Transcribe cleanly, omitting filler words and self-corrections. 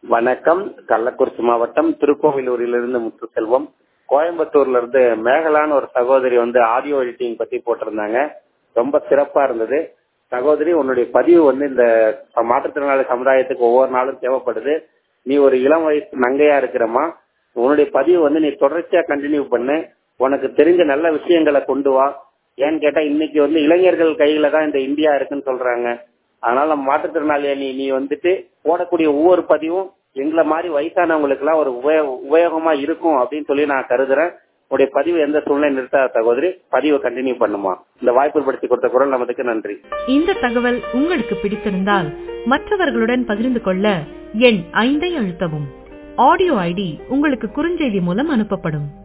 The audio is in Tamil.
வணக்கம். கள்ளக்குறிச்சி மாவட்டம் திருக்கோவிலூரிலிருந்து முத்துசெல்வம். கோயம்புத்தூர்ல இருந்து மேகலான்னு ஒரு சகோதரி ஆடியோ எடிட்டிங் பத்தி போட்டிருந்தாங்க. ரொம்ப சிறப்பா இருந்தது. சகோதரி, உன்னுடைய பதிவு இந்த மாற்றுத்திறனாளி சமுதாயத்துக்கு ஒவ்வொரு நாளும் தேவைப்படுது. நீ ஒரு இளம் வயசு நங்கையா இருக்கிறமா, உன்னுடைய பதிவு நீ தொடர்ச்சியா கண்டினியூ பண்ணு. உனக்கு தெரிஞ்ச நல்ல விஷயங்களை கொண்டு வா. ஏன்னு கேட்டா இன்னைக்கு இளைஞர்கள் கையில தான் இந்த இந்தியா இருக்குன்னு சொல்றாங்க. அதனால நம்ம மாற்றுத்திறனாளியா நீ போடக்கூடிய ஒவ்வொரு பதிவும் எங்களை மாதிரி வயசானவங்களுக்கு எல்லாம் ஒரு உபயோகமா இருக்கும் அப்படின்னு சொல்லி நான் கருதுறேன். உடைய பதிவு எந்த சூழ்நிலை நிறுத்தாத சகோதரி, பதிவை கண்டினியூ பண்ணுமா. இந்த வாய்ப்பு படுத்தி கொடுத்த குரல் நமக்கு நன்றி. இந்த தகவல் உங்களுக்கு பிடித்திருந்தால் மற்றவர்களுடன் பகிர்ந்து கொள்ள எண் 5 அழுத்தவும். ஆடியோ ஐடி உங்களுக்கு குறுஞ்செய்தி மூலம் அனுப்பப்படும்.